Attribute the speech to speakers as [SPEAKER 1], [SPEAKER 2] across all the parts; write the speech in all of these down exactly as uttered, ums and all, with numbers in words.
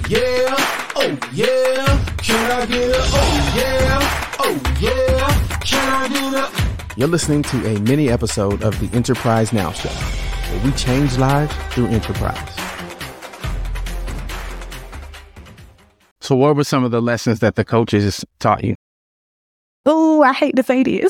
[SPEAKER 1] yeah, oh yeah, can I get a oh yeah, oh yeah, can I get a...
[SPEAKER 2] You're listening to a mini episode of the Enterprise Now Show, where we change lives through enterprise. So what were some of the lessons that the coaches taught you?
[SPEAKER 3] Oh, I hate to say this.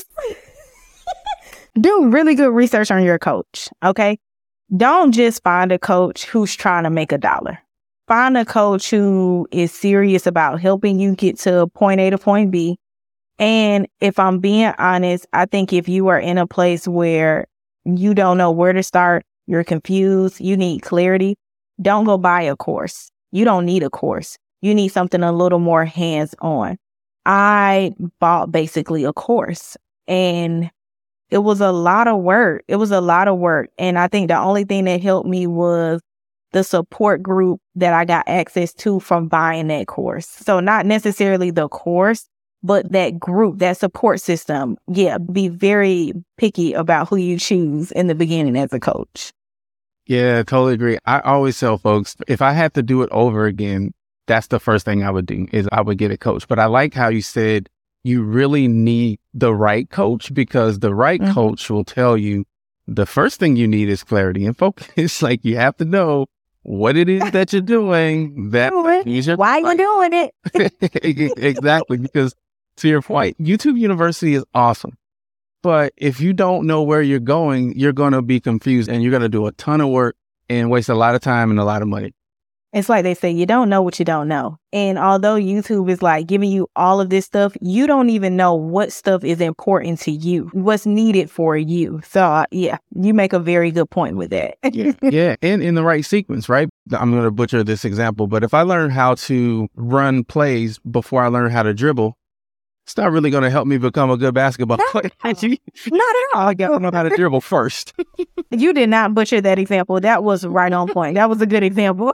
[SPEAKER 3] Do really good research on your coach, okay? Don't just find a coach who's trying to make a dollar. Find a coach who is serious about helping you get to point A to point B. And if I'm being honest, I think if you are in a place where you don't know where to start, you're confused, you need clarity, don't go buy a course. You don't need a course. You need something a little more hands-on. I bought basically a course, and it was a lot of work. It was a lot of work. And I think the only thing that helped me was the support group that I got access to from buying that course. So not necessarily the course, but that group, that support system. Yeah, be very picky about who you choose in the beginning as a coach.
[SPEAKER 2] Yeah, totally agree. I always tell folks, if I had to do it over again, that's the first thing I would do, is I would get a coach. But I like how you said you really need the right coach, because the right mm-hmm. coach will tell you the first thing you need is clarity and focus. Like, you have to know what it is that you're doing. That
[SPEAKER 3] your Why you doing
[SPEAKER 2] it? Exactly. Because to your point, YouTube University is awesome. But if you don't know where you're going, you're going to be confused, and you're going to do a ton of work and waste a lot of time and a lot of money.
[SPEAKER 3] It's like they say, you don't know what you don't know. And although YouTube is like giving you all of this stuff, you don't even know what stuff is important to you, what's needed for you. So uh, yeah, you make a very good point with that.
[SPEAKER 2] yeah. yeah. And in the right sequence, right? I'm going to butcher this example, but if I learn how to run plays before I learn how to dribble, it's not really going to help me become a good basketball player.
[SPEAKER 3] Not at all.
[SPEAKER 2] I got to know how to dribble first.
[SPEAKER 3] You did not butcher that example. That was right on point. That was a good example.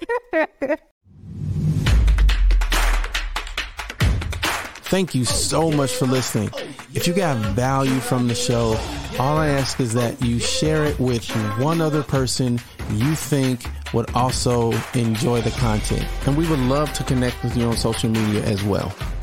[SPEAKER 4] Thank you so much for listening. If you got value from the show, all I ask is that you share it with one other person you think would also enjoy the content. And we would love to connect with you on social media as well.